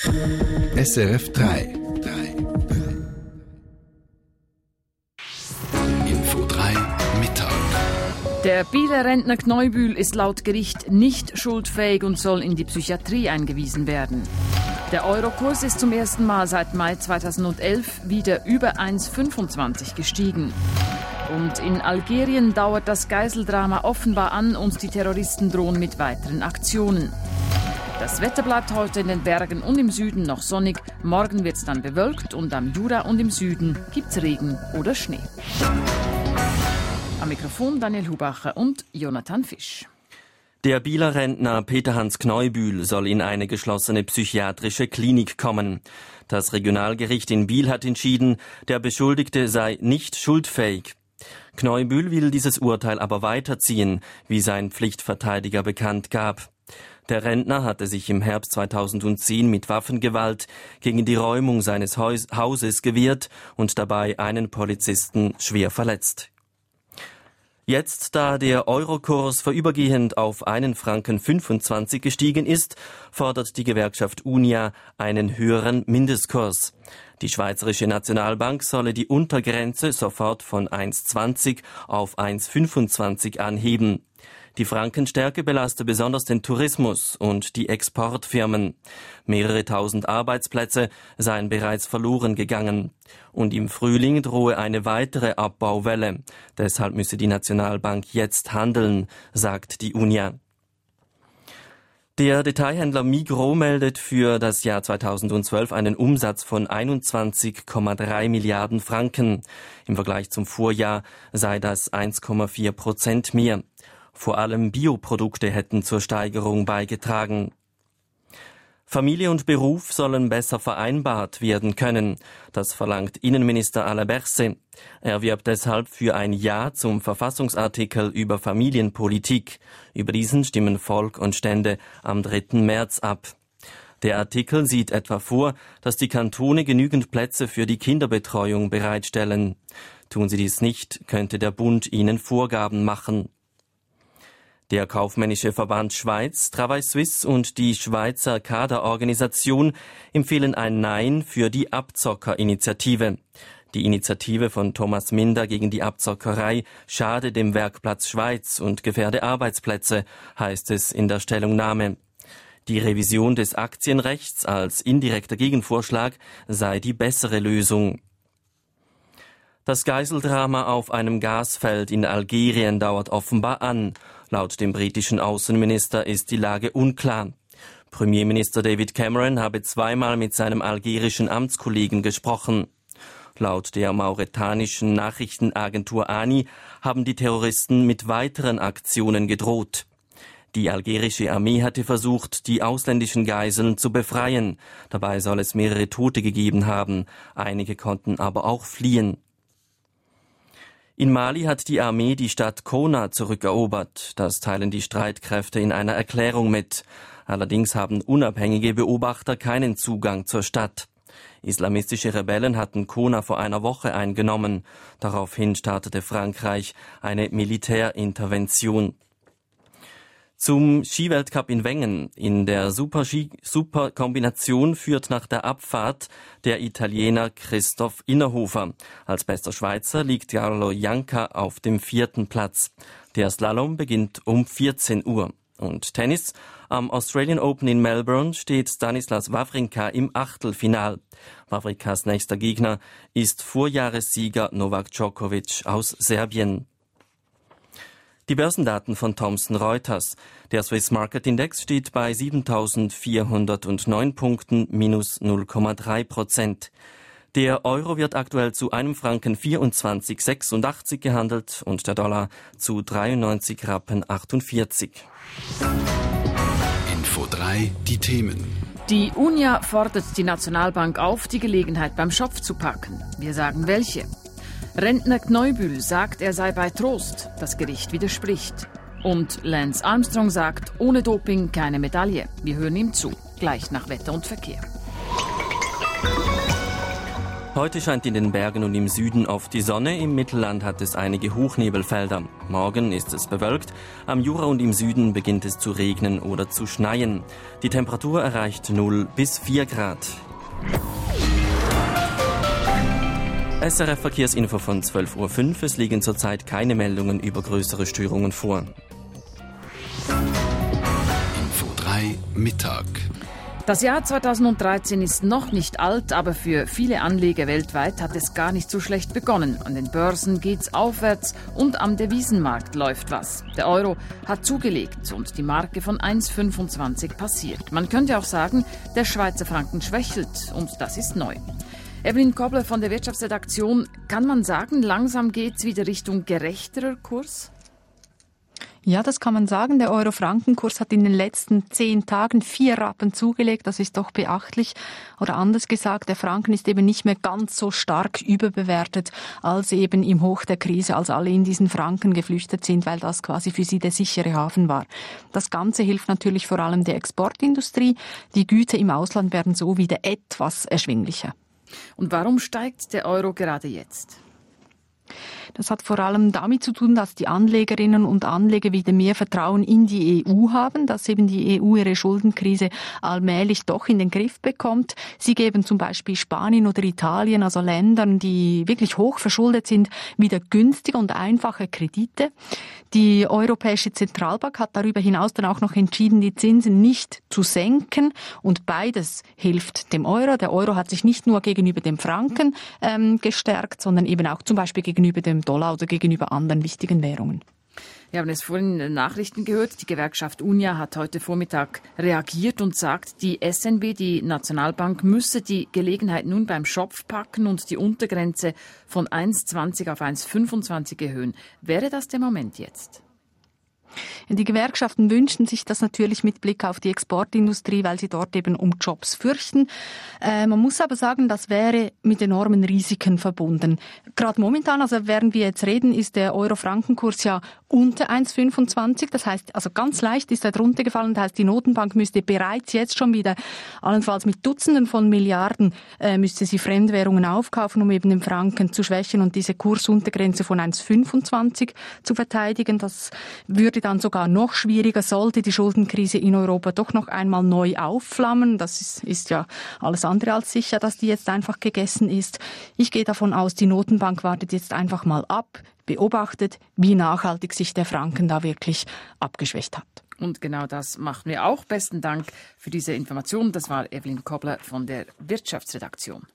SRF 3. Info 3 Mittag. Der Bieler Rentner Kneubühl ist laut Gericht nicht schuldfähig und soll in die Psychiatrie eingewiesen werden. Der Eurokurs ist zum ersten Mal seit Mai 2011 wieder über 1,25 gestiegen. Und in Algerien dauert das Geiseldrama offenbar an und die Terroristen drohen mit weiteren Aktionen. Das Wetter bleibt heute in den Bergen und im Süden noch sonnig. Morgen wird es dann bewölkt und am Jura und im Süden gibt es Regen oder Schnee. Am Mikrofon Daniel Hubacher und Jonathan Fisch. Der Bieler Rentner Peter-Hans Kneubühl soll in eine geschlossene psychiatrische Klinik kommen. Das Regionalgericht in Biel hat entschieden, der Beschuldigte sei nicht schuldfähig. Kneubühl will dieses Urteil aber weiterziehen, wie sein Pflichtverteidiger bekannt gab. Der Rentner hatte sich im Herbst 2010 mit Waffengewalt gegen die Räumung seines Hauses gewehrt und dabei einen Polizisten schwer verletzt. Jetzt, da der Eurokurs vorübergehend auf 1,25 Franken gestiegen ist, fordert die Gewerkschaft Unia einen höheren Mindestkurs. Die Schweizerische Nationalbank solle die Untergrenze sofort von 1,20 auf 1,25 anheben. Die Frankenstärke belaste besonders den Tourismus und die Exportfirmen. Mehrere tausend Arbeitsplätze seien bereits verloren gegangen. Und im Frühling drohe eine weitere Abbauwelle. Deshalb müsse die Nationalbank jetzt handeln, sagt die Unia. Der Detailhändler Migros meldet für das Jahr 2012 einen Umsatz von 21,3 Milliarden Franken. Im Vergleich zum Vorjahr sei das 1,4% mehr. Vor allem Bioprodukte hätten zur Steigerung beigetragen. Familie und Beruf sollen besser vereinbart werden können. Das verlangt Innenminister Alain Berset. Er wirbt deshalb für ein Ja zum Verfassungsartikel über Familienpolitik. Über diesen stimmen Volk und Stände am 3. März ab. Der Artikel sieht etwa vor, dass die Kantone genügend Plätze für die Kinderbetreuung bereitstellen. Tun sie dies nicht, könnte der Bund ihnen Vorgaben machen. Der kaufmännische Verband Schweiz, Travail Suisse und die Schweizer Kaderorganisation empfehlen ein Nein für die Abzockerinitiative. Die Initiative von Thomas Minder gegen die Abzockerei schade dem Werkplatz Schweiz und gefährde Arbeitsplätze, heißt es in der Stellungnahme. Die Revision des Aktienrechts als indirekter Gegenvorschlag sei die bessere Lösung. Das Geiseldrama auf einem Gasfeld in Algerien dauert offenbar an. Laut dem britischen Außenminister ist die Lage unklar. Premierminister David Cameron habe zweimal mit seinem algerischen Amtskollegen gesprochen. Laut der mauretanischen Nachrichtenagentur ANI haben die Terroristen mit weiteren Aktionen gedroht. Die algerische Armee hatte versucht, die ausländischen Geiseln zu befreien. Dabei soll es mehrere Tote gegeben haben. Einige konnten aber auch fliehen. In Mali hat die Armee die Stadt Kona zurückerobert. Das teilen die Streitkräfte in einer Erklärung mit. Allerdings haben unabhängige Beobachter keinen Zugang zur Stadt. Islamistische Rebellen hatten Kona vor einer Woche eingenommen. Daraufhin startete Frankreich eine Militärintervention. Zum Skiweltcup in Wengen. In der Superkombination führt nach der Abfahrt der Italiener Christoph Innerhofer. Als bester Schweizer liegt Carlo Janka auf dem 4. Platz. Der Slalom beginnt um 14 Uhr. Und Tennis. Am Australian Open in Melbourne steht Stanislas Wawrinka im Achtelfinal. Wawrinkas nächster Gegner ist Vorjahressieger Novak Djokovic aus Serbien. Die Börsendaten von Thomson Reuters. Der Swiss Market Index steht bei 7.409 Punkten, minus 0,3%. Der Euro wird aktuell zu einem Franken 24,86 gehandelt und der Dollar zu 93,48 Rappen. Info 3, die Themen. Die Unia fordert die Nationalbank auf, die Gelegenheit beim Schopf zu packen. Wir sagen welche. Rentner Kneubühl sagt, er sei bei Trost. Das Gericht widerspricht. Und Lance Armstrong sagt, ohne Doping keine Medaille. Wir hören ihm zu. Gleich nach Wetter und Verkehr. Heute scheint in den Bergen und im Süden oft die Sonne, im Mittelland hat es einige Hochnebelfelder. Morgen ist es bewölkt, am Jura und im Süden beginnt es zu regnen oder zu schneien. Die Temperatur erreicht 0 bis 4 Grad. SRF Verkehrsinfo von 12.05 Uhr. Es liegen zurzeit keine Meldungen über größere Störungen vor. Info 3 Mittag. Das Jahr 2013 ist noch nicht alt, aber für viele Anleger weltweit hat es gar nicht so schlecht begonnen. An den Börsen geht's aufwärts und am Devisenmarkt läuft was. Der Euro hat zugelegt und die Marke von 1,25 passiert. Man könnte auch sagen, der Schweizer Franken schwächelt und das ist neu. Evelyn Kobler von der Wirtschaftsredaktion, kann man sagen, langsam geht's wieder Richtung gerechterer Kurs? Ja, das kann man sagen. Der Euro-Franken-Kurs hat in den letzten 10 Tagen 4 Rappen zugelegt. Das ist doch beachtlich. Oder anders gesagt, der Franken ist eben nicht mehr ganz so stark überbewertet als eben im Hoch der Krise, als alle in diesen Franken geflüchtet sind, weil das quasi für sie der sichere Hafen war. Das Ganze hilft natürlich vor allem der Exportindustrie. Die Güter im Ausland werden so wieder etwas erschwinglicher. Und warum steigt der Euro gerade jetzt? Das hat vor allem damit zu tun, dass die Anlegerinnen und Anleger wieder mehr Vertrauen in die EU haben, dass eben die EU ihre Schuldenkrise allmählich doch in den Griff bekommt. Sie geben zum Beispiel Spanien oder Italien, also Ländern, die wirklich hoch verschuldet sind, wieder günstige und einfache Kredite. Die Europäische Zentralbank hat darüber hinaus dann auch noch entschieden, die Zinsen nicht zu senken und beides hilft dem Euro. Der Euro hat sich nicht nur gegenüber dem Franken gestärkt, sondern eben auch zum Beispiel gegenüber dem Dollar oder gegenüber anderen wichtigen Währungen. Wir haben es vorhin in den Nachrichten gehört. Die Gewerkschaft UNIA hat heute Vormittag reagiert und sagt, die SNB, die Nationalbank, müsse die Gelegenheit nun beim Schopf packen und die Untergrenze von 1,20 auf 1,25 erhöhen. Wäre das der Moment jetzt? Die Gewerkschaften wünschen sich das natürlich mit Blick auf die Exportindustrie, weil sie dort eben um Jobs fürchten. Man muss aber sagen, das wäre mit enormen Risiken verbunden. Gerade momentan, also während wir jetzt reden, ist der Euro-Franken-Kurs ja unter 1,25. Das heißt, also ganz leicht ist er drunter gefallen. Das heißt, die Notenbank müsste bereits jetzt schon wieder, allenfalls mit Dutzenden von Milliarden, müsste sie Fremdwährungen aufkaufen, um eben den Franken zu schwächen und diese Kursuntergrenze von 1,25 zu verteidigen. Das würde dann sogar noch schwieriger, sollte die Schuldenkrise in Europa doch noch einmal neu aufflammen. Das ist ja alles andere als sicher, dass die jetzt einfach gegessen ist. Ich gehe davon aus, die Notenbank wartet jetzt einfach mal ab, beobachtet, wie nachhaltig sich der Franken da wirklich abgeschwächt hat. Und genau das machen wir auch. Besten Dank für diese Information. Das war Evelyn Kobler von der Wirtschaftsredaktion.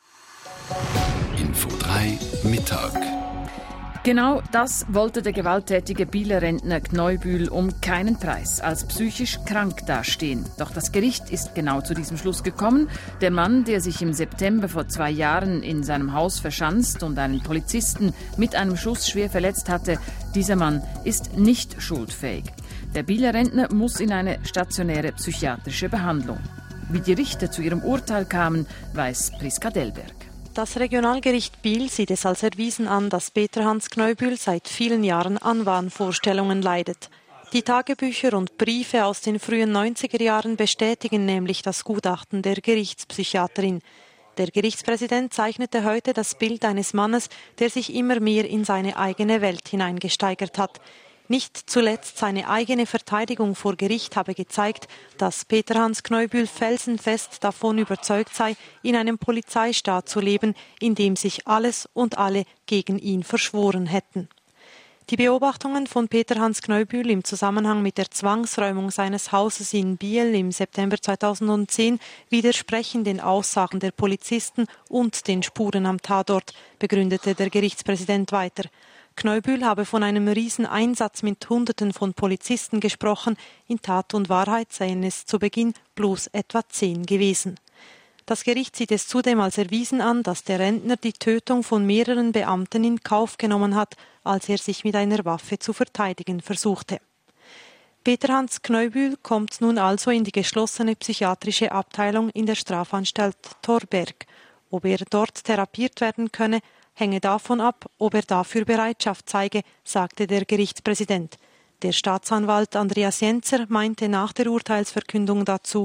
Info 3 Mittag. Genau das wollte der gewalttätige Bieler Rentner Kneubühl um keinen Preis als psychisch krank dastehen. Doch das Gericht ist genau zu diesem Schluss gekommen. Der Mann, der sich im September vor 2 Jahren in seinem Haus verschanzt und einen Polizisten mit einem Schuss schwer verletzt hatte, dieser Mann ist nicht schuldfähig. Der Bieler Rentner muss in eine stationäre psychiatrische Behandlung. Wie die Richter zu ihrem Urteil kamen, weiß Priska Delberg. Das Regionalgericht Biel sieht es als erwiesen an, dass Peter Hans Kneubühl seit vielen Jahren an Wahnvorstellungen leidet. Die Tagebücher und Briefe aus den frühen 90er Jahren bestätigen nämlich das Gutachten der Gerichtspsychiaterin. Der Gerichtspräsident zeichnete heute das Bild eines Mannes, der sich immer mehr in seine eigene Welt hineingesteigert hat. Nicht zuletzt seine eigene Verteidigung vor Gericht habe gezeigt, dass Peter Hans Kneubühl felsenfest davon überzeugt sei, in einem Polizeistaat zu leben, in dem sich alles und alle gegen ihn verschworen hätten. Die Beobachtungen von Peter Hans Kneubühl im Zusammenhang mit der Zwangsräumung seines Hauses in Biel im September 2010 widersprechen den Aussagen der Polizisten und den Spuren am Tatort, begründete der Gerichtspräsident weiter. Kneubühl habe von einem Rieseneinsatz mit Hunderten von Polizisten gesprochen. In Tat und Wahrheit seien es zu Beginn bloß etwa 10 gewesen. Das Gericht sieht es zudem als erwiesen an, dass der Rentner die Tötung von mehreren Beamten in Kauf genommen hat, als er sich mit einer Waffe zu verteidigen versuchte. Peter Hans Kneubühl kommt nun also in die geschlossene psychiatrische Abteilung in der Strafanstalt Thorberg. Ob er dort therapiert werden könne, hänge davon ab, ob er dafür Bereitschaft zeige, sagte der Gerichtspräsident. Der Staatsanwalt Andreas Jenzer meinte nach der Urteilsverkündung dazu: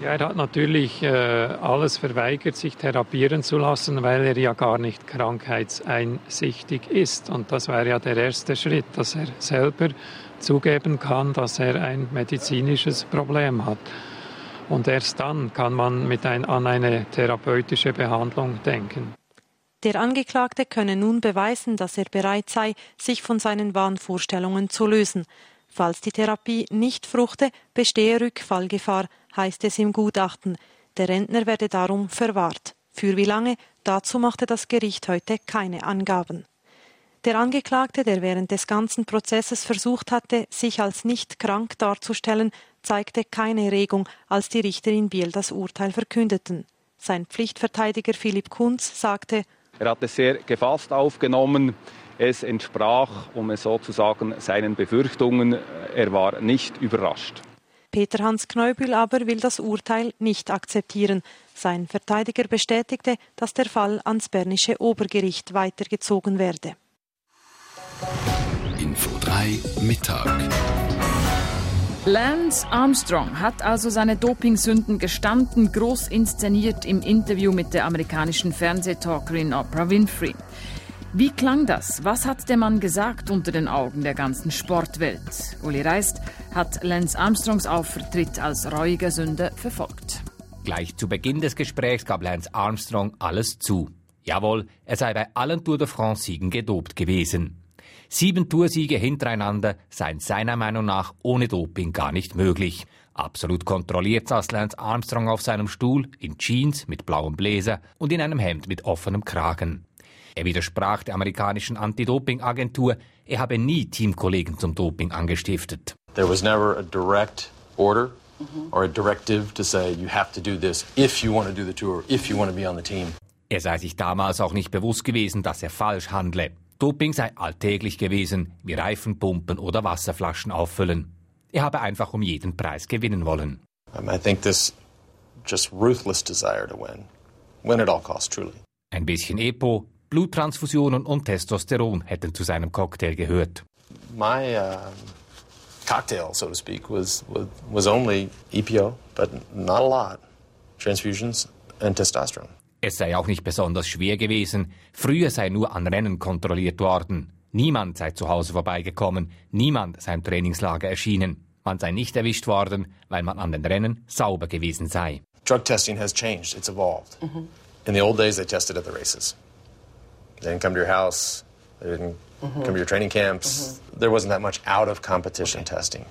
Ja, er hat natürlich alles verweigert, sich therapieren zu lassen, weil er ja gar nicht krankheitseinsichtig ist. Und das wäre ja der erste Schritt, dass er selber zugeben kann, dass er ein medizinisches Problem hat. Und erst dann kann man an eine therapeutische Behandlung denken. Der Angeklagte könne nun beweisen, dass er bereit sei, sich von seinen Wahnvorstellungen zu lösen. Falls die Therapie nicht fruchte, bestehe Rückfallgefahr, heißt es im Gutachten. Der Rentner werde darum verwahrt. Für wie lange? Dazu machte das Gericht heute keine Angaben. Der Angeklagte, der während des ganzen Prozesses versucht hatte, sich als nicht krank darzustellen, zeigte keine Regung, als die Richter in Biel das Urteil verkündeten. Sein Pflichtverteidiger Philipp Kunz sagte: Er hat es sehr gefasst aufgenommen. Es entsprach, um es so zu sagen, seinen Befürchtungen. Er war nicht überrascht. Peter Hans Kneubühl aber will das Urteil nicht akzeptieren. Sein Verteidiger bestätigte, dass der Fall ans Bernische Obergericht weitergezogen werde. Info 3 Mittag. Lance Armstrong hat also seine Dopingsünden gestanden, groß inszeniert im Interview mit der amerikanischen Fernsehtalkerin Oprah Winfrey. Wie klang das? Was hat der Mann gesagt unter den Augen der ganzen Sportwelt? Uli Reist hat Lance Armstrongs Auftritt als reuiger Sünder verfolgt. Gleich zu Beginn des Gesprächs gab Lance Armstrong alles zu. Jawohl, er sei bei allen Tour de France-Siegen gedopt gewesen. 7 Toursiege hintereinander seien seiner Meinung nach ohne Doping gar nicht möglich. Absolut kontrolliert saß Lance Armstrong auf seinem Stuhl, in Jeans mit blauem Bläser und in einem Hemd mit offenem Kragen. Er widersprach der amerikanischen Anti-Doping-Agentur, er habe nie Teamkollegen zum Doping angestiftet. There was never a direct order or a directive to say you have to do this if you want to do the tour, if you want to be on the team. Er sei sich damals auch nicht bewusst gewesen, dass er falsch handle. Doping sei alltäglich gewesen, wie Reifenpumpen oder Wasserflaschen auffüllen. Er habe einfach um jeden Preis gewinnen wollen. I think this just ruthless desire to win at all costs, truly. Ein bisschen EPO, Bluttransfusionen und Testosteron hätten zu seinem Cocktail gehört. My cocktail, so to speak, was only EPO, but not a lot. Transfusions and testosterone. Es sei auch nicht besonders schwer gewesen. Früher sei nur an Rennen kontrolliert worden. Niemand sei zu Hause vorbeigekommen. Niemand sei im Trainingslager erschienen. Man sei nicht erwischt worden, weil man an den Rennen sauber gewesen sei. Drug testing has changed. It's evolved. In the old days, they tested at the races. They didn't come to your house. They didn't come to your training camps. There wasn't that much out-of-competition testing.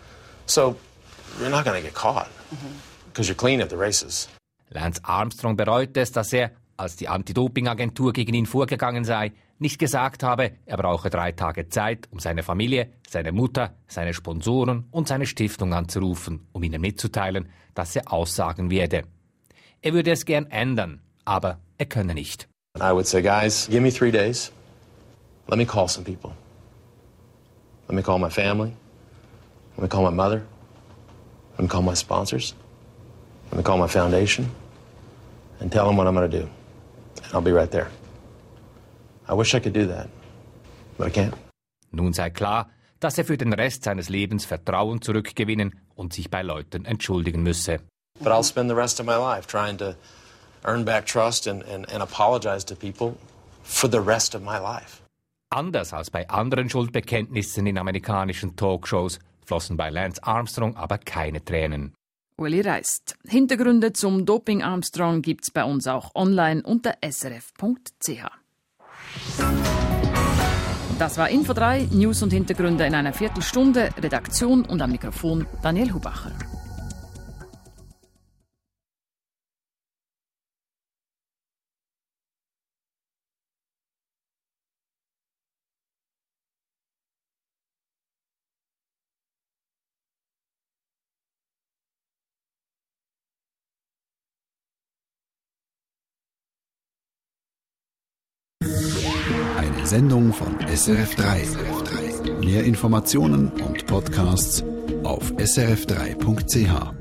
So you're not going to get caught because you're clean at the races. Lance Armstrong bereute es, dass er, als die Anti-Doping-Agentur gegen ihn vorgegangen sei, nicht gesagt habe, er brauche 3 Tage Zeit, um seine Familie, seine Mutter, seine Sponsoren und seine Stiftung anzurufen, um ihnen mitzuteilen, dass er aussagen werde. Er würde es gern ändern, aber er könne nicht. I would say, guys, give me 3 days. Let me call some people. Let me call my family. Let me call my mother. Let me call my sponsors. Let me call my foundation and tell them what I'm going to do. And I'll be right there. I wish I could do that, but I can't. Nun sei klar, dass er für den Rest seines Lebens Vertrauen zurückgewinnen und sich bei Leuten entschuldigen müsse. But I'll spend the rest of my life trying to earn back trust and apologize to people for the rest of my life. Anders als bei anderen Schuldbekenntnissen in amerikanischen Talkshows flossen bei Lance Armstrong aber keine Tränen. Uli Reist. Hintergründe zum Doping Armstrong gibt's bei uns auch online unter srf.ch. Das war Info 3, News und Hintergründe in einer Viertelstunde. Redaktion und am Mikrofon Daniel Hubacher. Eine Sendung von SRF3. Mehr Informationen und Podcasts auf srf3.ch.